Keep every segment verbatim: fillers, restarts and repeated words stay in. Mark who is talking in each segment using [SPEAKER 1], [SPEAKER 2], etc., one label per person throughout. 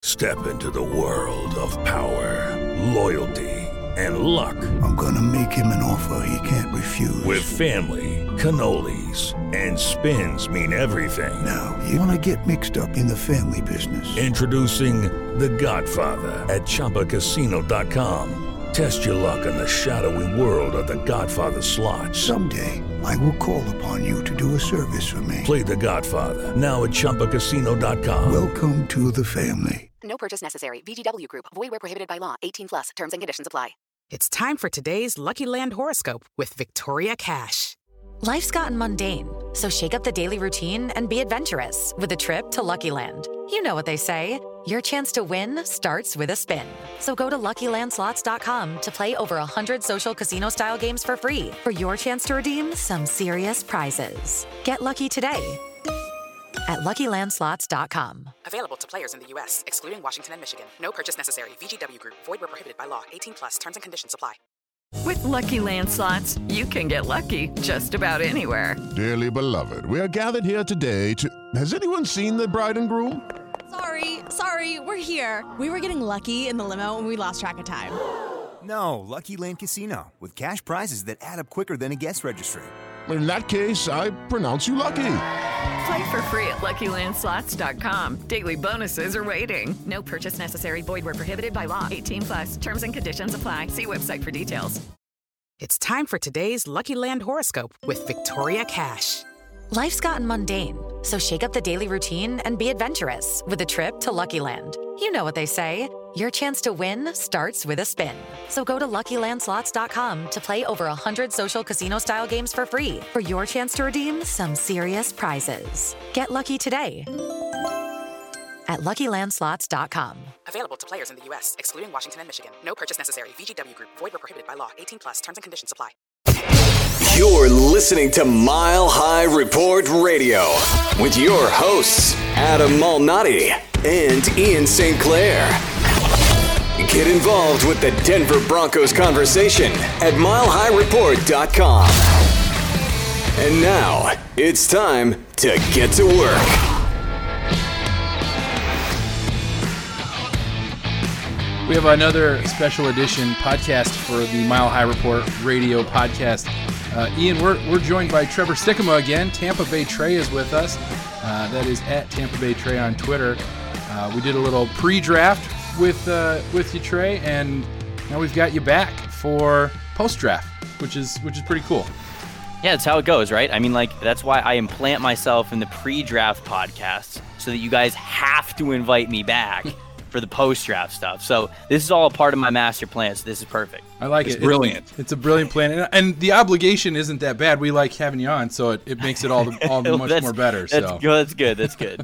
[SPEAKER 1] Step into the world of power, loyalty, and luck.
[SPEAKER 2] I'm gonna make him an offer he can't refuse.
[SPEAKER 1] With family, cannolis, and spins mean everything.
[SPEAKER 2] Now, you wanna get mixed up in the family business.
[SPEAKER 1] Introducing The Godfather at Chumba Casino dot com. Test your luck in the shadowy world of The Godfather slot.
[SPEAKER 2] Someday, I will call upon you to do a service for me.
[SPEAKER 1] Play The Godfather, now at Chumba Casino dot com.
[SPEAKER 2] Welcome to the family.
[SPEAKER 3] No purchase necessary. V G W Group. Void where prohibited by law. eighteen plus. Terms and conditions apply.
[SPEAKER 4] It's time for today's Lucky Land horoscope with Victoria Cash.
[SPEAKER 5] Life's gotten mundane, so shake up the daily routine and be adventurous with a trip to Lucky Land. You know what they say. Your chance to win starts with a spin. So go to Lucky Land Slots dot com to play over one hundred social casino-style games for free for your chance to redeem some serious prizes. Get lucky today at Lucky Land Slots dot com.
[SPEAKER 4] Available to players in the U S, excluding Washington and Michigan. No purchase necessary. V G W Group. Void where prohibited by law. eighteen plus. Terms and conditions apply.
[SPEAKER 6] With Lucky Land Slots, you can get lucky just about anywhere.
[SPEAKER 7] Dearly beloved, we are gathered here today to... Has anyone seen the bride and groom?
[SPEAKER 8] Sorry, sorry, we're here. We were getting lucky in the limo and we lost track of time.
[SPEAKER 9] No, Lucky Land Casino, with cash prizes that add up quicker than a guest registry.
[SPEAKER 7] In that case, I pronounce you lucky.
[SPEAKER 6] Play for free at Lucky Land Slots dot com. Daily bonuses are waiting. No purchase necessary. Void where prohibited by law. eighteen plus. Terms and conditions apply. See website for details.
[SPEAKER 4] It's time for today's Lucky Land horoscope with Victoria Cash.
[SPEAKER 5] Life's gotten mundane, so shake up the daily routine and be adventurous with a trip to Lucky Land. You know what they say. Your chance to win starts with a spin. So go to Lucky Land Slots dot com to play over one hundred social casino-style games for free for your chance to redeem some serious prizes. Get lucky today at Lucky Land Slots dot com.
[SPEAKER 4] Available to players in the U S, excluding Washington and Michigan. No purchase necessary. V G W Group. Void where prohibited by law. eighteen plus. Terms and conditions apply.
[SPEAKER 10] You're listening to Mile High Report Radio with your hosts, Adam Malnati and Ian Saint Clair. Get involved with the Denver Broncos conversation at mile high report dot com. And now, it's time to get to work.
[SPEAKER 11] We have another special edition podcast for the Mile High Report Radio podcast. Uh, Ian, we're we're joined by Trevor Sikkema again. Tampa Bay Trey is with us. Uh, that is at Tampa Bay Trey on Twitter. Uh, we did a little pre-draft with uh, with you, Trey, and now we've got you back for post-draft, which is which is pretty cool.
[SPEAKER 12] Yeah, that's how it goes, right? I mean, like, that's why I implant myself in the pre-draft podcasts so that you guys have to invite me back for the post-draft stuff. So this is all a part of my master plan, so this is perfect.
[SPEAKER 11] I like
[SPEAKER 13] it's
[SPEAKER 11] it.
[SPEAKER 13] Brilliant.
[SPEAKER 11] It's, it's a brilliant plan, and, and the obligation isn't that bad. We like having you on, so it, it makes it all the, all the much more better.
[SPEAKER 12] That's,
[SPEAKER 11] so
[SPEAKER 12] that's good. That's good.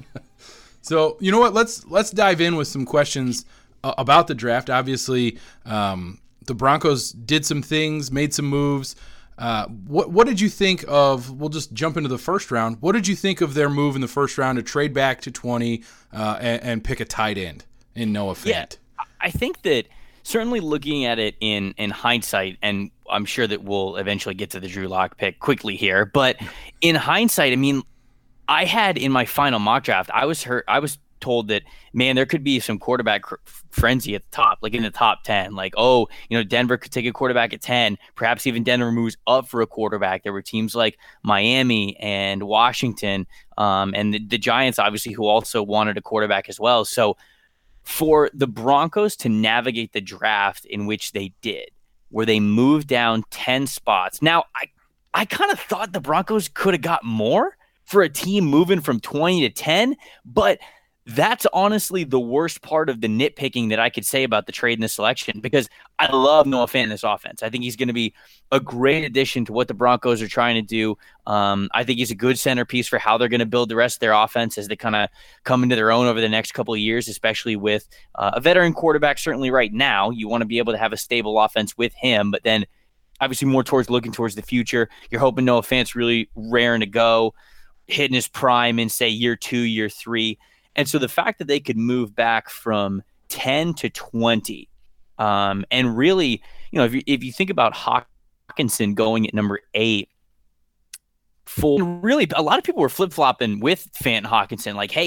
[SPEAKER 11] So you know what? Let's let's dive in with some questions uh, about the draft. Obviously, um, the Broncos did some things, made some moves. Uh, what what did you think of? We'll just jump into the first round. What did you think of their move in the first round to trade back to twenty uh, and, and pick a tight end in Noah Fant?
[SPEAKER 12] Yeah, I think that certainly looking at it in in hindsight, and I'm sure that we'll eventually get to the Drew Lock pick quickly here, but in hindsight, I mean, I had in my final mock draft, I was hurt. I was told that, man, there could be some quarterback cr- frenzy at the top, like in the top ten. Like, oh, you know, Denver could take a quarterback at ten. Perhaps even Denver moves up for a quarterback. There were teams like Miami and Washington um, and the, the Giants, obviously, who also wanted a quarterback as well. So for the Broncos to navigate the draft in which they did, where they moved down ten spots. Now, I, I kind of thought the Broncos could have got more for a team moving from twenty to ten, but that's honestly the worst part of the nitpicking that I could say about the trade and the selection, because I love Noah Fant in this offense. I think he's going to be a great addition to what the Broncos are trying to do. Um, I think he's a good centerpiece for how they're going to build the rest of their offense as they kind of come into their own over the next couple of years, especially with uh, a veteran quarterback. Certainly right now, you want to be able to have a stable offense with him, but then obviously more towards looking towards the future. You're hoping Noah Fant's really raring to go, hitting his prime in, say, year two, year three. And so the fact that they could move back from ten to twenty, um, and really, you know, if you, if you think about Hockenson going at number eight, for really a lot of people were flip-flopping with Fant and Hockenson. Like, hey,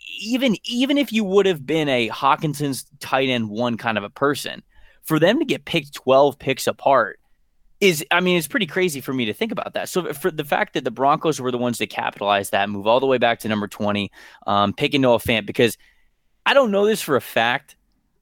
[SPEAKER 12] even even if you would have been a Hawkinson's tight end one kind of a person, for them to get picked twelve picks apart is, I mean, it's pretty crazy for me to think about that. So for the fact that the Broncos were the ones that capitalized that, move all the way back to number twenty, um, picking Noah Fant, because I don't know this for a fact,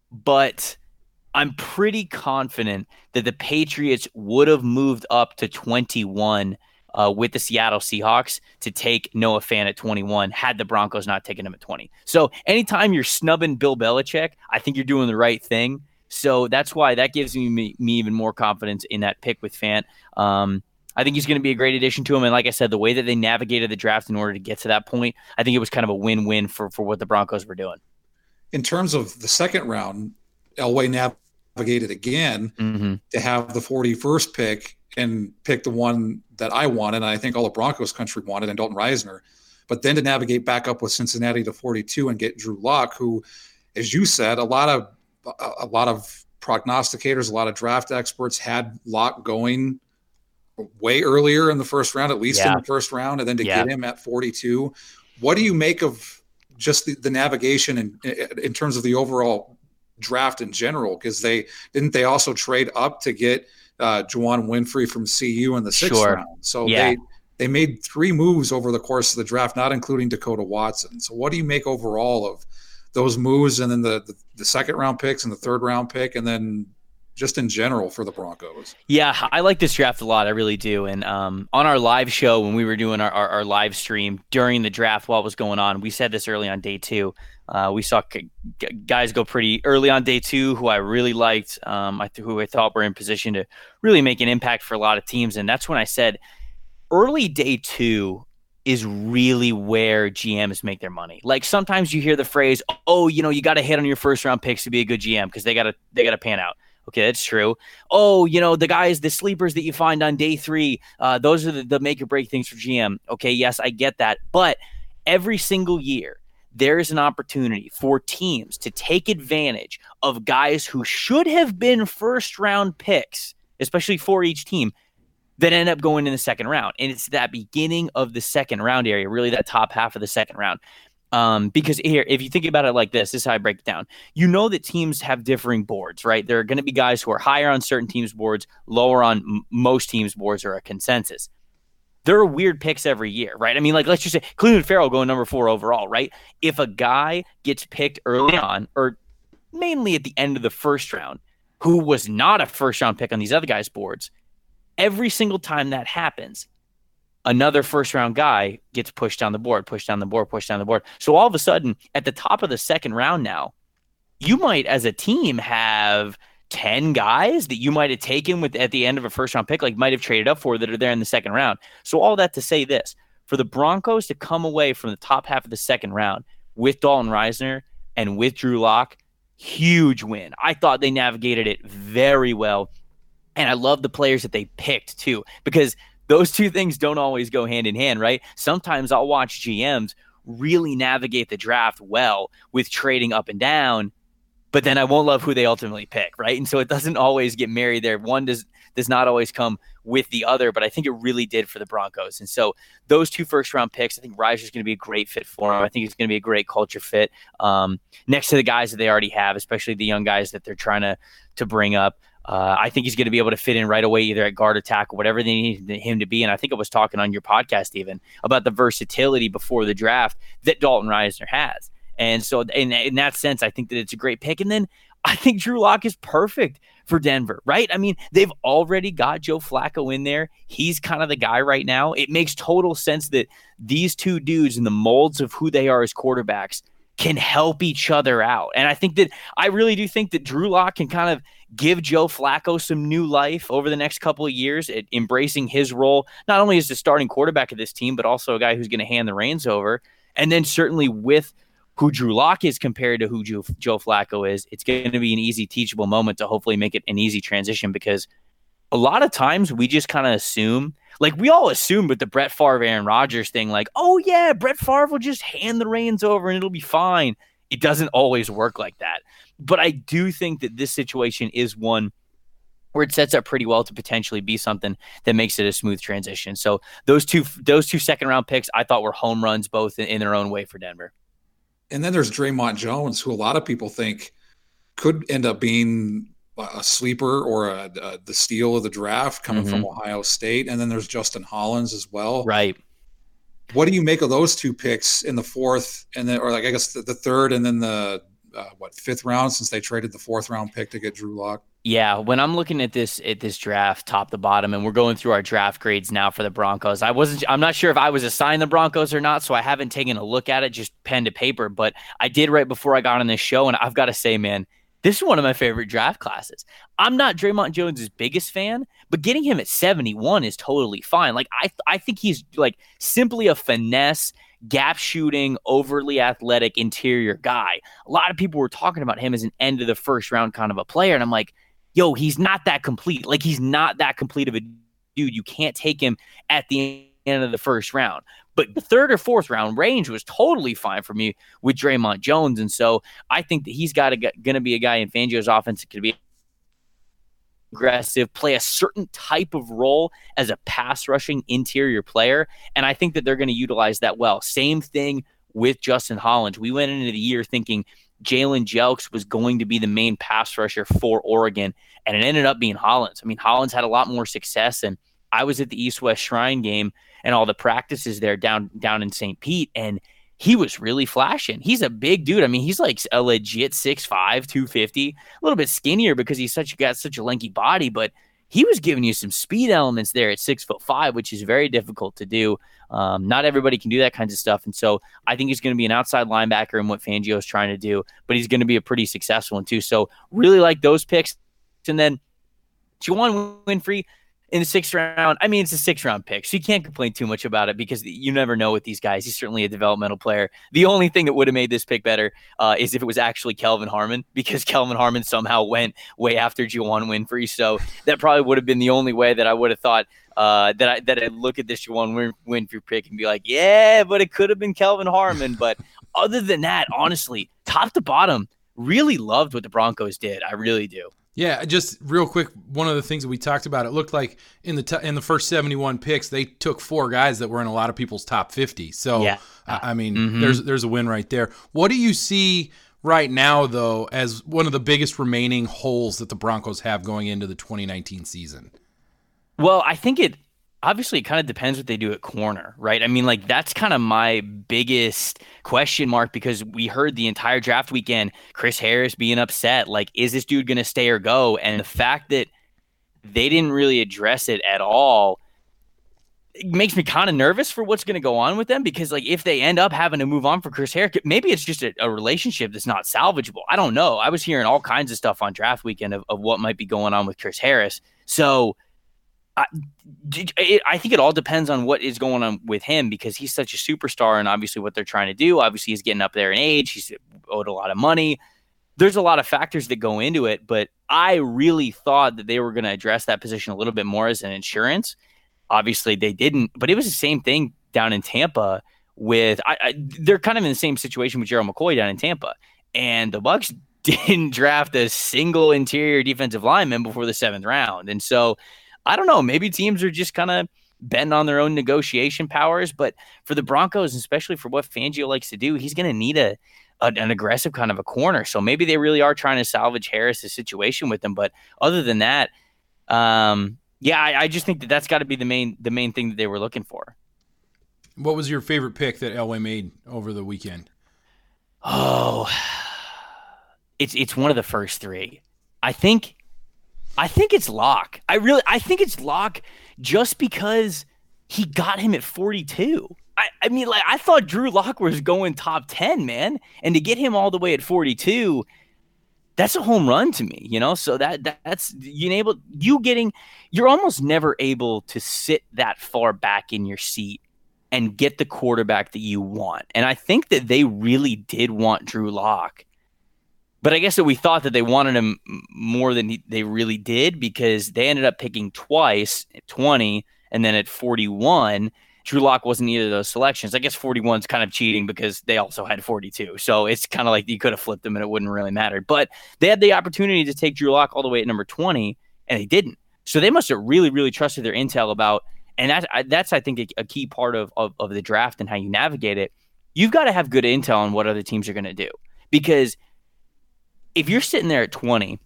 [SPEAKER 12] but I'm pretty confident that the Patriots would have moved up to twenty-one uh, with the Seattle Seahawks to take Noah Fant at twenty-one had the Broncos not taken him at twenty. So anytime you're snubbing Bill Belichick, I think you're doing the right thing. So that's why that gives me, me, me even more confidence in that pick with Fant. Um, I think he's going to be a great addition to him. And like I said, the way that they navigated the draft in order to get to that point, I think it was kind of a win-win for, for what the Broncos were doing.
[SPEAKER 13] In terms of the second round, Elway navigated again
[SPEAKER 12] mm-hmm.
[SPEAKER 13] to have the forty-first pick and pick the one that I wanted, and I think all the Broncos country wanted, and Dalton Risner. But then to navigate back up with Cincinnati to forty-two and get Drew Lock, who, as you said, a lot of a lot of prognosticators, a lot of draft experts had Lock going way earlier in the first round, at least
[SPEAKER 12] yeah.
[SPEAKER 13] in the first round, and then to
[SPEAKER 12] yeah.
[SPEAKER 13] get him at forty-two. What do you make of just the, the navigation in, in terms of the overall draft in general? Because they didn't they also trade up to get uh, Juwan Winfrey from C U in the sixth
[SPEAKER 12] sure.
[SPEAKER 13] round. So
[SPEAKER 12] yeah.
[SPEAKER 13] they they made three moves over the course of the draft, not including Dakota Watson. So what do you make overall of those moves, and then the, the the second round picks and the third round pick, and then just in general for the Broncos?
[SPEAKER 12] Yeah, I like this draft a lot. I really do. And um, on our live show, when we were doing our, our, our live stream during the draft while it was going on, we said this early on day two. Uh, we saw g- guys go pretty early on day two who I really liked, um, I th- who I thought were in position to really make an impact for a lot of teams. And that's when I said early day two is really where G Ms make their money. Like sometimes you hear the phrase, oh, you know, you got to hit on your first round picks to be a good G M because they got to they got to pan out. Okay, that's true. Oh, you know, the guys, the sleepers that you find on day three, uh, those are the, the make or break things for G M. Okay, yes, I get that. But every single year, there is an opportunity for teams to take advantage of guys who should have been first round picks, especially for each team, that end up going in the second round. And it's that beginning of the second round area, really that top half of the second round. Um, because here, if you think about it like this, this is how I break it down. You know that teams have differing boards, right? There are going to be guys who are higher on certain teams' boards, lower on m- most teams' boards, or a consensus. There are weird picks every year, right? I mean, like, let's just say Cleveland Farrell going number four overall, right? If a guy gets picked early on, or mainly at the end of the first round, who was not a first round pick on these other guys' boards, every single time that happens, another first round guy gets pushed down the board, pushed down the board, pushed down the board. So all of a sudden, at the top of the second round now, you might, as a team, have ten guys that you might have taken with at the end of a first round pick, like might have traded up for, that are there in the second round. So all that to say this, for the Broncos to come away from the top half of the second round with Dalton Risner and with Drew Lock, huge win. I thought they navigated it very well. And I love the players that they picked too, because those two things don't always go hand in hand, right? Sometimes I'll watch G Ms really navigate the draft well with trading up and down, but then I won't love who they ultimately pick, right? And so it doesn't always get married there. One does does not always come with the other, but I think it really did for the Broncos. And so those two first round picks, I think Risner's going to be a great fit for them. I think it's going to be a great culture fit um, next to the guys that they already have, especially the young guys that they're trying to to bring up. Uh, I think he's going to be able to fit in right away, either at guard or tackle, whatever they need him to be. And I think I was talking on your podcast even about the versatility before the draft that Dalton Risner has. And so in, in that sense, I think that it's a great pick. And then I think Drew Lock is perfect for Denver, right? I mean, they've already got Joe Flacco in there. He's kind of the guy right now. It makes total sense that these two dudes in the molds of who they are as quarterbacks can help each other out. And I think that I really do think that Drew Lock can kind of give Joe Flacco some new life over the next couple of years at embracing his role, not only as the starting quarterback of this team, but also a guy who's going to hand the reins over. And then certainly with who Drew Lock is compared to who Joe, Joe Flacco is, it's going to be an easy teachable moment to hopefully make it an easy transition, because a lot of times we just kind of assume, like we all assume with the Brett Favre, Aaron Rodgers thing, like, oh yeah, Brett Favre will just hand the reins over and it'll be fine. It doesn't always work like that. But I do think that this situation is one where it sets up pretty well to potentially be something that makes it a smooth transition. So those two, those two second round picks, I thought were home runs, both in, in their own way for Denver.
[SPEAKER 13] And then there's Draymond Jones, who a lot of people think could end up being a sleeper or a, a, the steal of the draft coming mm-hmm. from Ohio State. And then there's Justin Hollins as well.
[SPEAKER 12] Right.
[SPEAKER 13] What do you make of those two picks in the fourth and then, or like, I guess the, the third and then the, uh, what, fifth round, since they traded the fourth round pick to get Drew Lock?
[SPEAKER 12] Yeah, when I'm looking at this at this draft, top to bottom, and we're going through our draft grades now for the Broncos, I wasn't. I'm not sure if I was assigned the Broncos or not, so I haven't taken a look at it, just pen to paper. But I did right before I got on this show, and I've got to say, man, this is one of my favorite draft classes. I'm not Draymond Jones' biggest fan, but getting him at seventy-one is totally fine. Like I, I think he's like simply a finesse, gap shooting, overly athletic interior guy. A lot of people were talking about him as an end of the first round kind of a player, and I'm like, yo, he's not that complete. Like, he's not that complete of a dude. You can't take him at the end of the first round. But the third or fourth round range was totally fine for me with Draymond Jones. And so I think that he's got going to be a guy in Fangio's offense that could be aggressive, play a certain type of role as a pass rushing interior player. And I think that they're going to utilize that well. Same thing with Justin Hollins. We went into the year thinking Jalen Jelks was going to be the main pass rusher for Oregon, and it ended up being Hollins. I mean, Hollins had a lot more success, and I was at the East-West Shrine game and all the practices there down down in Saint Pete, and he was really flashing. He's a big dude. I mean, he's like a legit six five, two fifty, a little bit skinnier because he's such got such a lanky body, but he was giving you some speed elements there at six foot five, which is very difficult to do. Um, not everybody can do that kinds of stuff. And so I think he's going to be an outside linebacker in what Fangio is trying to do, but he's going to be a pretty successful one too. So really like those picks. And then Juwann Winfree in the sixth round. I mean, it's a six round pick, so you can't complain too much about it because you never know with these guys. He's certainly a developmental player. The only thing that would have made this pick better uh, is if it was actually Kelvin Harmon, because Kelvin Harmon somehow went way after Juwann Winfree. So that probably would have been the only way that I would have thought uh, that I that I'd look at this Juwann Winfree pick and be like, yeah, but it could have been Kelvin Harmon. But other than that, honestly, top to bottom, really loved what the Broncos did. I really do.
[SPEAKER 11] Yeah, just real quick, one of the things that we talked about, it looked like in the t- in the first seventy-one picks, they took four guys that were in a lot of people's top fifty. So, yeah. I mean, mm-hmm. there's there's a win right there. What do you see right now, though, as one of the biggest remaining holes that the Broncos have going into the twenty nineteen season?
[SPEAKER 12] Well, I think it obviously it kind of depends what they do at corner, right? I mean, like, that's kind of my biggest question mark because we heard the entire draft weekend, Chris Harris being upset. Like, is this dude going to stay or go? And the fact that they didn't really address it at all, it makes me kind of nervous for what's going to go on with them because, like, if they end up having to move on for Chris Harris, maybe it's just a, a relationship that's not salvageable. I don't know. I was hearing all kinds of stuff on draft weekend of, of what might be going on with Chris Harris. So, I, I think it all depends on what is going on with him because he's such a superstar and obviously what they're trying to do. Obviously, he's getting up there in age. He's owed a lot of money. There's a lot of factors that go into it, but I really thought that they were going to address that position a little bit more as an insurance. Obviously, they didn't, but it was the same thing down in Tampa with I, I, they're kind of in the same situation with Gerald McCoy down in Tampa, and the Bucs didn't draft a single interior defensive lineman before the seventh round, and so I don't know. Maybe teams are just kind of bent on their own negotiation powers. But for the Broncos, especially for what Fangio likes to do, he's going to need a, a an aggressive kind of a corner. So maybe they really are trying to salvage Harris's situation with him. But other than that, um, yeah, I, I just think that that's got to be the main the main thing that they were looking for.
[SPEAKER 11] What was your favorite pick that Elway made over the weekend?
[SPEAKER 12] Oh, it's it's one of the first three. I think. I think it's Locke. I really, I think it's Locke just because he got him at forty-two. I, I mean, like I thought Drew Lock was going top ten, man, and to get him all the way at forty-two, that's a home run to me, you know. So that, that that's you able you getting, you're almost never able to sit that far back in your seat and get the quarterback that you want. And I think that they really did want Drew Lock. But I guess that we thought that they wanted him more than he, they really did because they ended up picking twice at twenty and then at forty-one. Drew Lock wasn't either of those selections. I guess forty-one is kind of cheating because they also had forty-two. So it's kind of like you could have flipped them and it wouldn't really matter. But they had the opportunity to take Drew Lock all the way at number twenty and they didn't. So they must have really, really trusted their intel about, and that's, that's I think, a, a key part of, of, of the draft and how you navigate it. you've got to have good intel on what other teams are going to do. Because if you're sitting there at twenty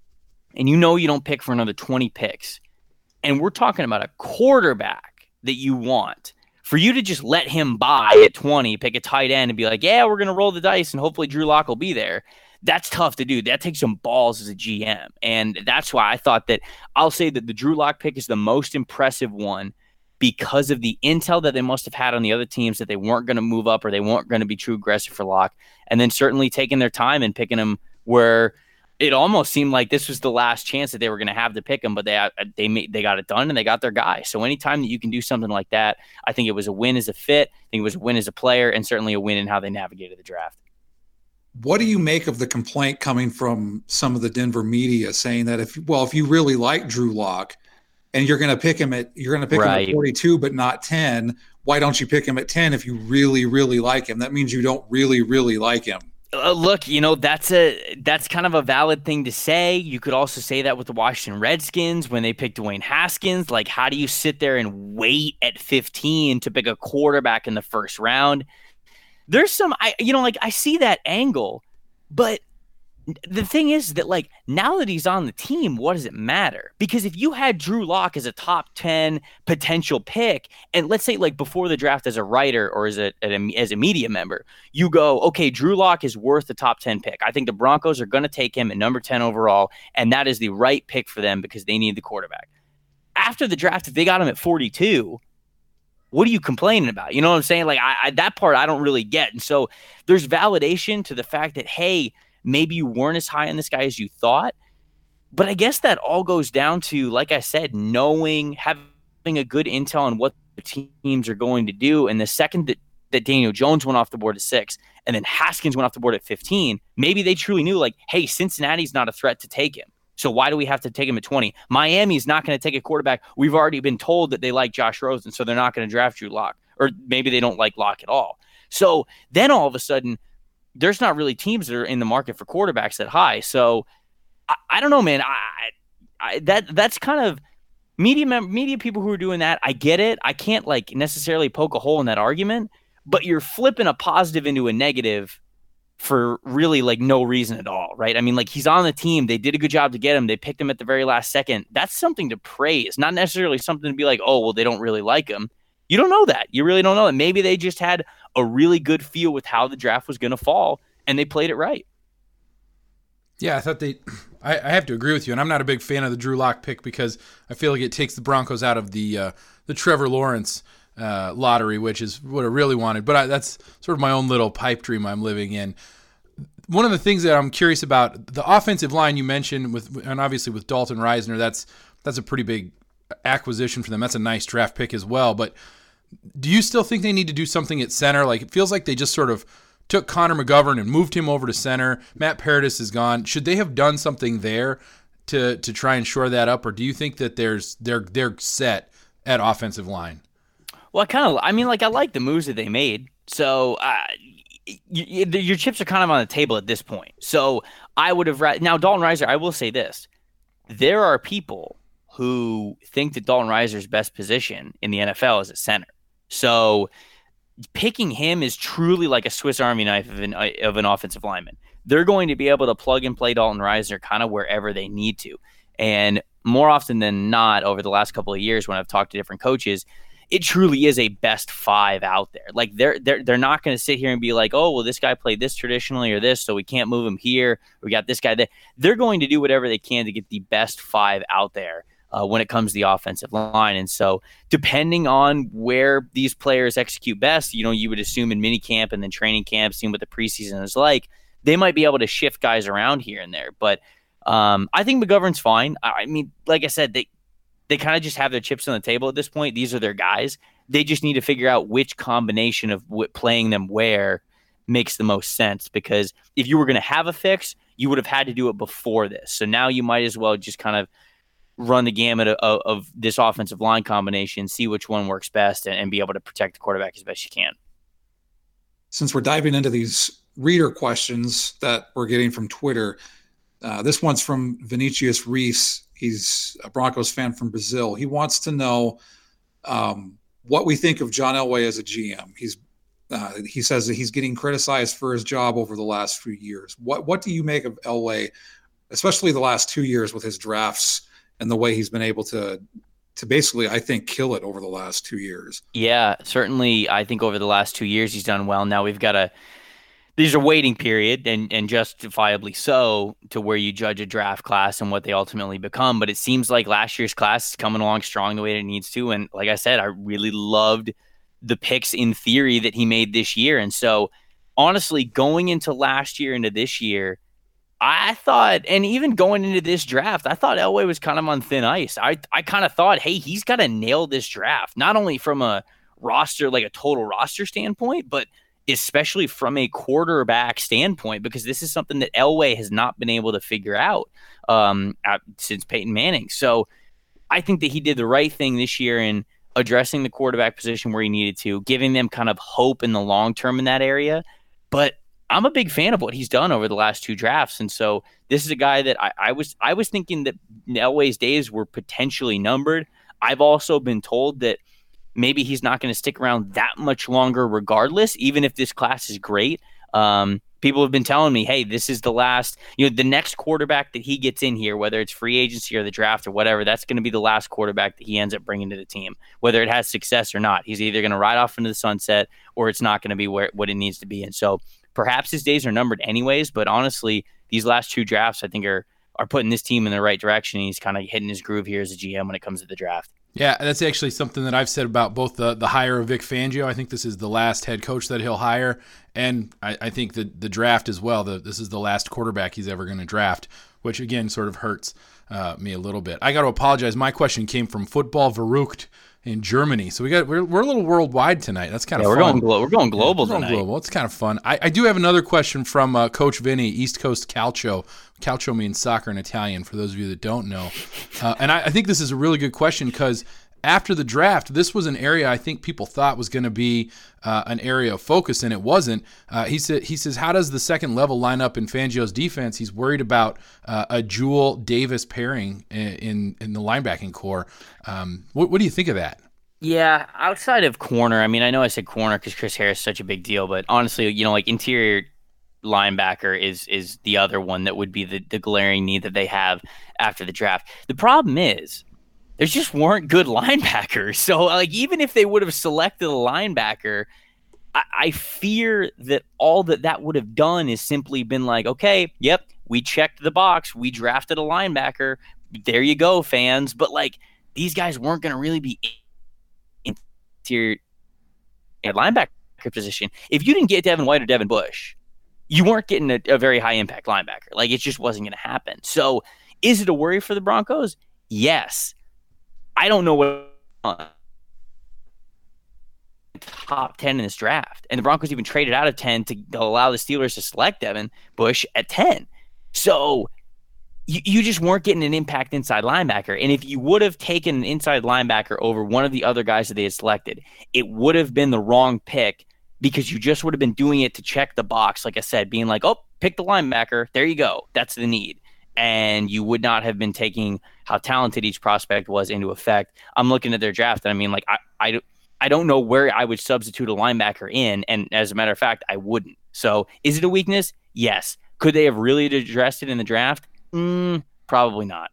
[SPEAKER 12] and you know you don't pick for another twenty picks, and we're talking about a quarterback that you want, for you to just let him buy at twenty, pick a tight end and be like, yeah, we're going to roll the dice and hopefully Drew Lock will be there. That's tough to do. That takes some balls as a G M. And that's why I thought that I'll say that the Drew Lock pick is the most impressive one because of the intel that they must have had on the other teams that they weren't going to move up or they weren't going to be true aggressive for Lock. And then certainly taking their time and picking him where it almost seemed like this was the last chance that they were going to have to pick him, but they they made, they got it done and they got their guy. So anytime that you can do something like that, I think it was a win as a fit. I think it was a win as a player and certainly a win in how they navigated the draft.
[SPEAKER 13] What do you make of the complaint coming from some of the Denver media saying that if, well, if you really like Drew Lock and you're going to pick him at, you're going to pick
[SPEAKER 12] right.
[SPEAKER 13] him at forty-two, but not ten, why don't you pick him at ten if you really, really like him? That means you don't really, really like him.
[SPEAKER 12] Uh, look, you know, that's a that's kind of a valid thing to say. You could also say that with the Washington Redskins when they picked Dwayne Haskins. Like, how do you sit there and wait at fifteen to pick a quarterback in the first round? There's some, I you know, like I see that angle, but the thing is that like now that he's on the team, what does it matter? Because if you had Drew Lock as a top ten potential pick, and let's say like before the draft as a writer or as a, as a media member, you go, okay, Drew Lock is worth the top ten pick. I think the Broncos are going to take him at number ten overall, and that is the right pick for them because they need the quarterback. After the draft, if they got him at forty-two, what are you complaining about? You know what I'm saying? Like I, I that part I don't really get. And so there's validation to the fact that, hey, maybe you weren't as high on this guy as you thought. But I guess that all goes down to, like I said, knowing, having a good intel on what the teams are going to do. And the second that, that Daniel Jones went off the board at six and then Haskins went off the board at fifteen, maybe they truly knew like, hey, Cincinnati's not a threat to take him. So why do we have to take him at twenty? Miami's not going to take a quarterback. We've already been told that they like Josh Rosen, so they're not going to draft Drew Lock. Or maybe they don't like Lock at all. So then all of a sudden, there's not really teams that are in the market for quarterbacks that high. So I, I don't know, man. I, I that that's kind of media mem- media people who are doing that. I get it. I can't like necessarily poke a hole in that argument, but you're flipping a positive into a negative for really like no reason at all, right? I mean, like he's on the team. They did a good job to get him. They picked him at the very last second. That's something to praise, not necessarily something to be like, oh, well, they don't really like him. You don't know that. You really don't know that. Maybe they just had a really good feel with how the draft was going to fall, and they played it right.
[SPEAKER 11] Yeah, I thought they – I have to agree with you, and I'm not a big fan of the Drew Lock pick because I feel like it takes the Broncos out of the uh, the Trevor Lawrence uh, lottery, which is what I really wanted. But I, that's sort of my own little pipe dream I'm living in. One of the things that I'm curious about, the offensive line you mentioned, with, and obviously with Dalton Risner, that's that's a pretty big acquisition for them. That's a nice draft pick as well. But do you still think they need to do something at center? Like, it feels like they just sort of took Connor McGovern and moved him over to center. Matt Paradis is gone. Should they have done something there to to try and shore that up, or do you think that there's they're they're set at offensive line?
[SPEAKER 12] Well, I kind of, I mean, like I like the moves that they made. So uh, you, you, your chips are kind of on the table at this point. So I would have now Dalton Risner. I will say this: there are people who think that Dalton Risner's best position in the N F L is at center. So picking him is truly like a Swiss Army knife of an, of an offensive lineman. They're going to be able to plug and play Dalton Risner kind of wherever they need to. And more often than not, over the last couple of years when I've talked to different coaches, it truly is a best five out there. Like they're they're they're not going to sit here and be like, oh, well, this guy played this traditionally or this, so we can't move him here. We got this guy there. They're going to do whatever they can to get the best five out there uh, when it comes to the offensive line. And so depending on where these players execute best, you know, you would assume in minicamp and then training camp, seeing what the preseason is like, they might be able to shift guys around here and there. But um, I think McGovern's fine. I, I mean, like I said, they They kind of just have their chips on the table at this point. These are their guys. They just need to figure out which combination of what playing them where makes the most sense. Because if you were going to have a fix, you would have had to do it before this. So now you might as well just kind of run the gamut of, of, of this offensive line combination, see which one works best, and, and be able to protect the quarterback as best you can.
[SPEAKER 13] Since we're diving into these reader questions that we're getting from Twitter, uh, this one's from Vinicius Reese. He's a Broncos fan from Brazil. He wants to know um, what we think of John Elway as a G M. He's Uh, he says that he's getting criticized for his job over the last few years. What what do you make of Elway, especially the last two years with his drafts and the way he's been able to to basically, I think, kill it over the last two years?
[SPEAKER 12] Yeah, certainly. I think over the last two years he's done well. Now we've got a there's a waiting period, and and justifiably so, to where you judge a draft class and what they ultimately become. But it seems like last year's class is coming along strong the way it needs to. And like I said, I really loved the picks in theory that he made this year. And so honestly, going into last year into this year, I thought, and even going into this draft, I thought Elway was kind of on thin ice. I, I kind of thought, hey, he's got to nail this draft, not only from a roster, like a total roster standpoint, but especially from a quarterback standpoint, because this is something that Elway has not been able to figure out um, since Peyton Manning. So I think that he did the right thing this year in addressing the quarterback position where he needed to, giving them kind of hope in the long term in that area. But I'm a big fan of what he's done over the last two drafts. And so this is a guy that I, I was I was thinking that Elway's days were potentially numbered. I've also been told that maybe he's not going to stick around that much longer regardless, even if this class is great. Um, people have been telling me, hey, this is the last, you know, the next quarterback that he gets in here, whether it's free agency or the draft or whatever, that's going to be the last quarterback that he ends up bringing to the team, whether it has success or not. He's either going to ride off into the sunset or it's not going to be where what it needs to be. And so perhaps his days are numbered anyways, but honestly, these last two drafts, I think, are are putting this team in the right direction. He's kind of hitting his groove here as a G M when it comes to the draft.
[SPEAKER 11] Yeah, that's actually something that I've said about both the, the hire of Vic Fangio. I think this is the last head coach that he'll hire, and I, I think the, the draft as well. The, this is the last quarterback he's ever going to draft, which, again, sort of hurts uh, me a little bit. I got to apologize. My question came from Football Verrückt in Germany. So we got we're we're a little worldwide tonight. That's kind
[SPEAKER 12] yeah,
[SPEAKER 11] of
[SPEAKER 12] we're
[SPEAKER 11] fun.
[SPEAKER 12] Going glo- we're going global
[SPEAKER 11] yeah, we're
[SPEAKER 12] tonight.
[SPEAKER 11] Going global. It's kind of fun. I, I do have another question from uh, Coach Vinny, East Coast Calcio. Calcio means soccer in Italian, for those of you that don't know. Uh, and I, I think this is a really good question because after the draft, this was an area I think people thought was going to be uh, an area of focus, and it wasn't. Uh, he said, he says, how does the second level line up in Fangio's defense? He's worried about uh, a Jewel Davis pairing in in, in the linebacking core. Um, what, what do you think of that?
[SPEAKER 12] Yeah, outside of corner, I mean, I know I said corner because Chris Harris is such a big deal, but honestly, you know, like interior linebacker is is the other one that would be the, the glaring need that they have after the draft. The problem is there just weren't good linebackers. So, like, even if they would have selected a linebacker, I, I fear that all that that would have done is simply been like, okay, yep, we checked the box. We drafted a linebacker. There you go, fans. But, like, these guys weren't going to really be interior linebacker position. If you didn't get Devin White or Devin Bush, you weren't getting a, a very high-impact linebacker. Like, it just wasn't going to happen. So, is it a worry for the Broncos? Yes. I don't know what uh, top ten in this draft. And the Broncos even traded out of ten to allow the Steelers to select Devin Bush at ten. So you, you just weren't getting an impact inside linebacker. And if you would have taken an inside linebacker over one of the other guys that they had selected, it would have been the wrong pick because you just would have been doing it to check the box. Like I said, being like, oh, pick the linebacker. There you go. That's the need. And you would not have been taking how talented each prospect was into effect. I'm looking at their draft, and I mean, like, I, I, I don't know where I would substitute a linebacker in, and as a matter of fact, I wouldn't. So is it a weakness? Yes. Could they have really addressed it in the draft? Mm, probably not.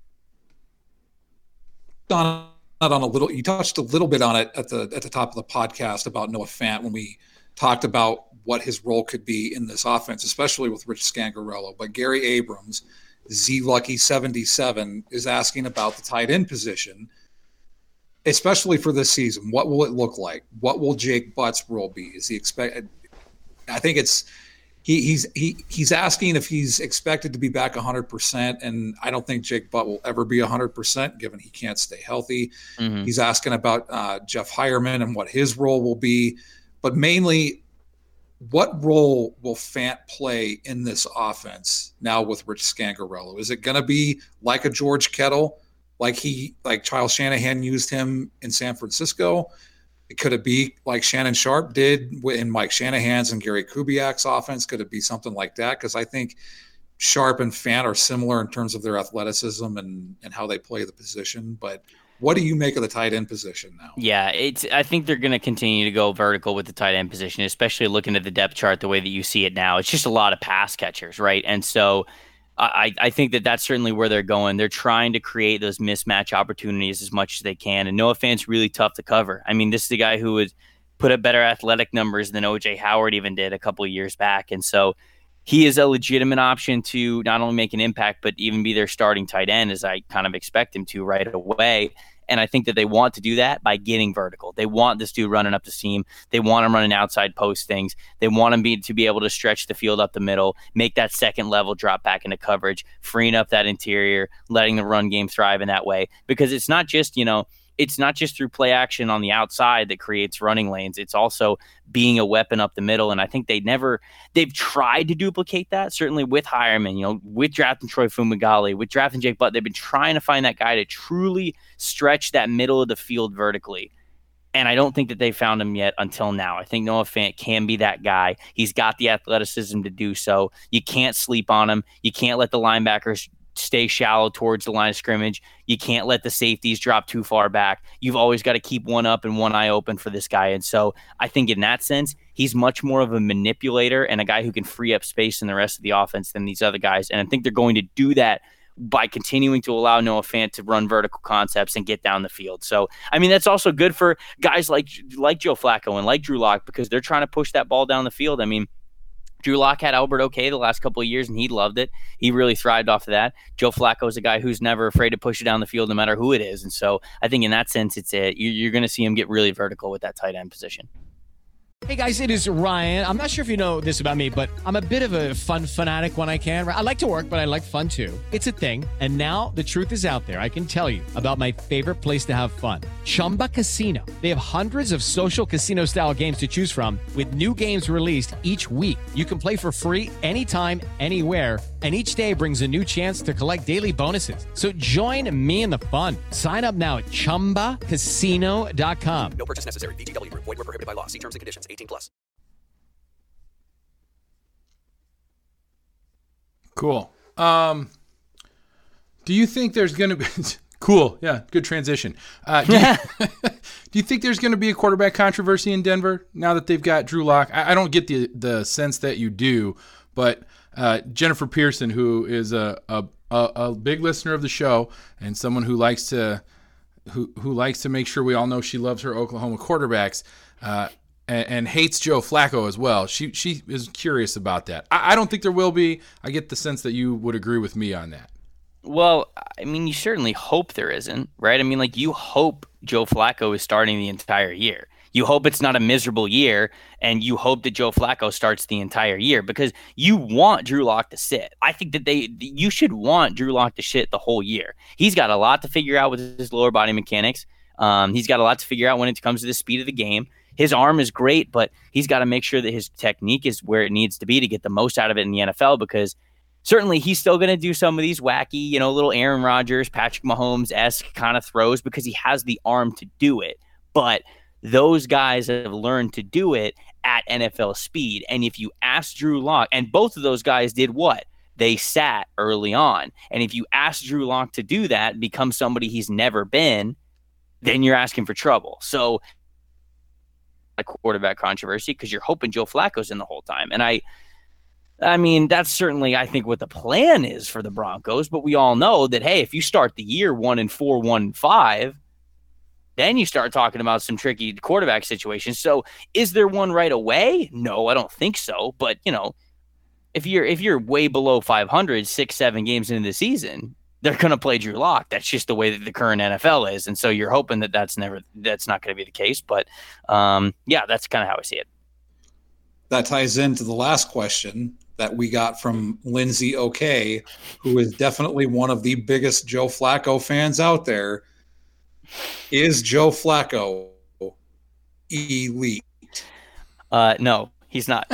[SPEAKER 13] On, on a little, you touched a little bit on it at the at the top of the podcast about Noah Fant when we talked about what his role could be in this offense, especially with Rich Scangarello. But Gary Abrams, Z Lucky seventy-seven, is asking about the tight end position, especially for this season. What will it look like? What will Jake Butt's role be? Is he expect? I think it's he, he's he he's asking if he's expected to be back one hundred percent, and I don't think Jake Butt will ever be one hundred percent given he can't stay healthy. Mm-hmm. He's asking about uh, Jeff Hireman and what his role will be, but mainly, what role will Fant play in this offense now with Rich Scangarello? Is it going to be like a George Kittle, like he, like Kyle Shanahan used him in San Francisco? Could it be like Shannon Sharp did in Mike Shanahan's and Gary Kubiak's offense? Could it be something like that? Because I think Sharp and Fant are similar in terms of their athleticism and, and how they play the position. But What do you make of the tight end position now?
[SPEAKER 12] Yeah, it's. I think they're going to continue to go vertical with the tight end position, especially looking at the depth chart the way that you see it now. It's just a lot of pass catchers, right? And so I, I think that that's certainly where they're going. They're trying to create those mismatch opportunities as much as they can. And Noah Fant's really tough to cover. I mean, this is the guy who would put up better athletic numbers than O J Howard even did a couple of years back. And so he is a legitimate option to not only make an impact, but even be their starting tight end, as I kind of expect him to right away. And I think that they want to do that by getting vertical. They want this dude running up the seam. They want him running outside post things. They want him be, to be able to stretch the field up the middle, make that second level drop back into coverage, freeing up that interior, letting the run game thrive in that way. Because it's not just, you know, it's not just through play action on the outside that creates running lanes. It's also being a weapon up the middle. And I think they never, they've tried to duplicate that, certainly with Hireman, you know, with drafting Troy Fumagalli, with drafting Jake Butt. They've been trying to find that guy to truly stretch that middle of the field vertically. And I don't think that they found him yet until now. I think Noah Fant can be that guy. He's got the athleticism to do so. You can't sleep on him. You can't let the linebackers stay shallow towards the line of scrimmage. You can't let the safeties drop too far back. You've always got to keep one up and one eye open for this guy. And so I think in that sense, he's much more of a manipulator and a guy who can free up space in the rest of the offense than these other guys. And I think they're going to do that by continuing to allow Noah Fant to run vertical concepts and get down the field. So, I mean, that's also good for guys like, like Joe Flacco and like Drew Lock, because they're trying to push that ball down the field. I mean, Drew Lock had Albert okay the last couple of years, and he loved it. He really thrived off of that. Joe Flacco is a guy who's never afraid to push it down the field no matter who it is. And so I think in that sense, it's a, you're going to see him get really vertical with that tight end position.
[SPEAKER 14] Hey, guys, it is Ryan. I'm not sure if you know this about me, but I'm a bit of a fun fanatic when I can. I like to work, but I like fun, too. It's a thing. And now the truth is out there. I can tell you about my favorite place to have fun, Chumba Casino. They have hundreds of social casino-style games to choose from with new games released each week. You can play for free anytime, anywhere, and each day brings a new chance to collect daily bonuses. So join me in the fun. Sign up now at chumba casino dot com.
[SPEAKER 4] No purchase necessary. V G W Group. Void where prohibited by law. See terms and conditions. eighteen plus.
[SPEAKER 11] Cool. Um, do you think there's going to be... Cool. Yeah, good transition. Uh, do, you, do you think there's going to be a quarterback controversy in Denver now that they've got Drew Lock? I, I don't get the, the sense that you do, but... Uh, Jennifer Pearson, who is a, a a big listener of the show and someone who likes to who who likes to make sure we all know she loves her Oklahoma quarterbacks uh, and, and hates Joe Flacco as well. She she is curious about that. I, I don't think there will be. I get the sense that you would agree with me on that.
[SPEAKER 12] Well, I mean, you certainly hope there isn't, right? I mean, like, you hope Joe Flacco is starting the entire year. You hope it's not a miserable year, and you hope that Joe Flacco starts the entire year because you want Drew Lock to sit. I think that they you should want Drew Lock to sit the whole year. He's got a lot to figure out with his lower body mechanics. Um, he's got a lot to figure out when it comes to the speed of the game. His arm is great, but he's got to make sure that his technique is where it needs to be to get the most out of it in the N F L, because certainly he's still going to do some of these wacky, you know, little Aaron Rodgers, Patrick Mahomes-esque kind of throws because he has the arm to do it. But those guys have learned to do it at N F L speed. And if you ask Drew Lock, and both of those guys did what? They sat early on. And if you ask Drew Lock to do that, become somebody he's never been, then you're asking for trouble. So a quarterback controversy because you're hoping Joe Flacco's in the whole time. And I, I mean, that's certainly, I think, what the plan is for the Broncos. But we all know that, hey, if you start the year one and four, one and five, then you start talking about some tricky quarterback situations. So is there one right away? No, I don't think so. But, you know, if you're if you're way below five hundred, six, seven games into the season, they're going to play Drew Lock. That's just the way that the current N F L is. And so you're hoping that that's never that's not going to be the case. But, um, yeah, that's kind of how I see it.
[SPEAKER 13] That ties into the last question that we got from Lindsay OK, who is definitely one of the biggest Joe Flacco fans out there. Is Joe Flacco elite?
[SPEAKER 12] Uh, no, he's not.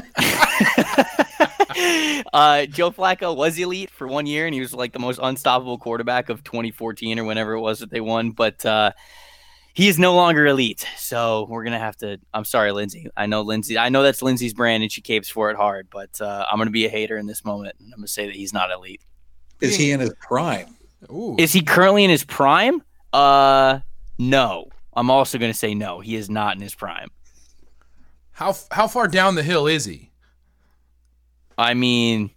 [SPEAKER 12] uh, Joe Flacco was elite for one year, and he was like the most unstoppable quarterback of twenty fourteen or whenever it was that they won. But uh, he is no longer elite. So we're going to have to – I'm sorry, Lindsay. I know Lindsay. I know that's Lindsay's brand, and she capes for it hard. But uh, I'm going to be a hater in this moment, and I'm going to say that he's not elite.
[SPEAKER 13] Is he in his prime?
[SPEAKER 12] Ooh. Is he currently in his prime? Uh, No. I'm also going to say no. He is not in his prime.
[SPEAKER 11] How how far down the hill is he?
[SPEAKER 12] I mean,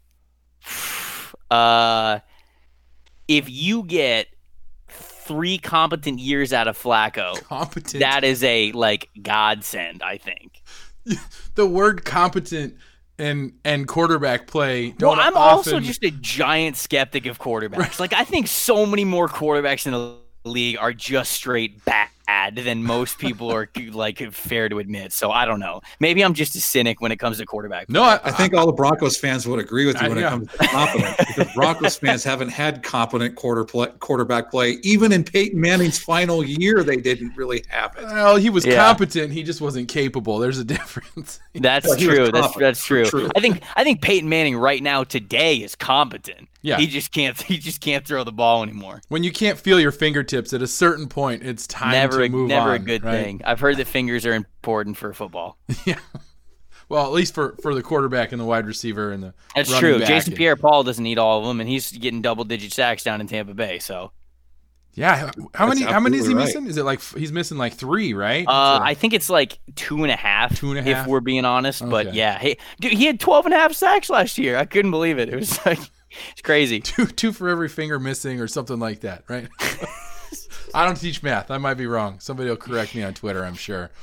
[SPEAKER 12] uh, if you get three competent years out of Flacco,
[SPEAKER 11] competent.
[SPEAKER 12] that is a like godsend, I think.
[SPEAKER 11] The word competent and and quarterback play. Don't
[SPEAKER 12] well, I'm
[SPEAKER 11] often...
[SPEAKER 12] also just a giant skeptic of quarterbacks. Right. Like I think so many more quarterbacks in the league are just straight bad than most people are like fair to admit. So I don't know. Maybe I'm just a cynic when it comes to quarterback play.
[SPEAKER 13] No, I, I think all the Broncos fans would agree with you when
[SPEAKER 11] I,
[SPEAKER 13] it
[SPEAKER 11] yeah.
[SPEAKER 13] comes to competent, because Broncos fans haven't had competent quarter play, quarterback play. Even in Peyton Manning's final year, they didn't really have it.
[SPEAKER 11] Well, he was
[SPEAKER 12] yeah.
[SPEAKER 11] competent. He just wasn't capable. There's a difference.
[SPEAKER 12] That's well, true. That's that's true. true. I think I think Peyton Manning right now today is competent.
[SPEAKER 11] Yeah.
[SPEAKER 12] He just can't he just can't throw the ball anymore.
[SPEAKER 11] When you can't feel your fingertips at a certain point, it's time
[SPEAKER 12] never
[SPEAKER 11] to
[SPEAKER 12] a,
[SPEAKER 11] move
[SPEAKER 12] never
[SPEAKER 11] on.
[SPEAKER 12] a good
[SPEAKER 11] right?
[SPEAKER 12] thing. I've heard that fingers are important for football.
[SPEAKER 11] Yeah. Well, at least for, for the quarterback and the wide receiver and the
[SPEAKER 12] That's
[SPEAKER 11] running
[SPEAKER 12] true.
[SPEAKER 11] back
[SPEAKER 12] Jason
[SPEAKER 11] and,
[SPEAKER 12] Pierre-Paul doesn't need all of them, and he's getting double-digit sacks down in Tampa Bay. So,
[SPEAKER 11] yeah, how
[SPEAKER 13] That's
[SPEAKER 11] many how many is he
[SPEAKER 13] right.
[SPEAKER 11] missing? Is it like he's missing like three, right?
[SPEAKER 12] Uh,
[SPEAKER 11] so,
[SPEAKER 12] I think it's like two and a half.
[SPEAKER 11] Two and a half?
[SPEAKER 12] If we're being honest,
[SPEAKER 11] Okay.
[SPEAKER 12] but yeah, hey, dude, he had twelve and a half sacks last year. I couldn't believe it. It was like it's crazy.
[SPEAKER 11] Two two for every finger missing or something like that, right? I don't teach math. I might be wrong. Somebody will correct me on Twitter, I'm sure.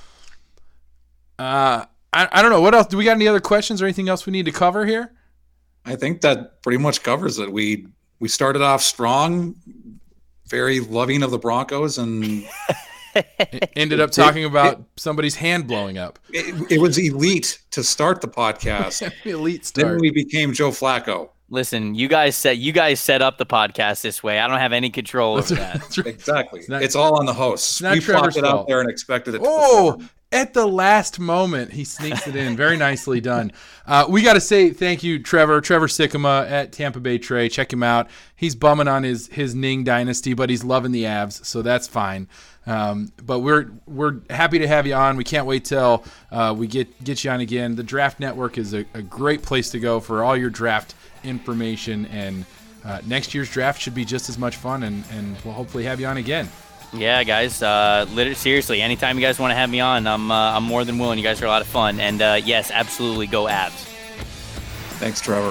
[SPEAKER 11] Uh, I, I don't know. What else? Do we got any other questions or anything else we need to cover here?
[SPEAKER 13] I think that pretty much covers it. We we started off strong, very loving of the Broncos, and
[SPEAKER 11] ended up talking about it, somebody's hand blowing up.
[SPEAKER 13] It, it was elite to start the podcast.
[SPEAKER 11] Elite start.
[SPEAKER 13] Then we became Joe Flacco.
[SPEAKER 12] Listen, you guys set you guys set up the podcast this way. I don't have any control over that.
[SPEAKER 11] That's right.
[SPEAKER 13] Exactly.
[SPEAKER 11] It's, not,
[SPEAKER 13] it's all on the hosts.
[SPEAKER 11] Not
[SPEAKER 13] we
[SPEAKER 11] Trevor's
[SPEAKER 13] plopped it
[SPEAKER 11] fault.
[SPEAKER 13] out there and expected it to
[SPEAKER 11] Oh,
[SPEAKER 13] perform.
[SPEAKER 11] At the last moment, he sneaks it in. Very nicely done. Uh, we got to say thank you, Trevor. Trevor Sikkema at Tampa Bay Trey. Check him out. He's bumming on his his Ning dynasty, but he's loving the Avs, so that's fine. Um, but we're we're happy to have you on. We can't wait till uh, we get get you on again. The Draft Network is a, a great place to go for all your draft information, and uh, next year's draft should be just as much fun, and, and we'll hopefully have you on again.
[SPEAKER 12] Yeah, guys. Uh, literally, seriously, anytime you guys want to have me on, I'm uh, I'm more than willing. You guys are a lot of fun, and uh, yes, absolutely, go Avs.
[SPEAKER 13] Thanks, Trevor.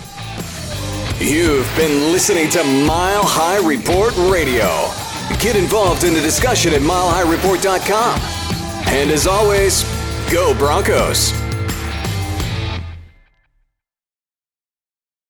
[SPEAKER 10] You've been listening to Mile High Report Radio. Get involved in the discussion at mile high report dot com. And as always, go Broncos.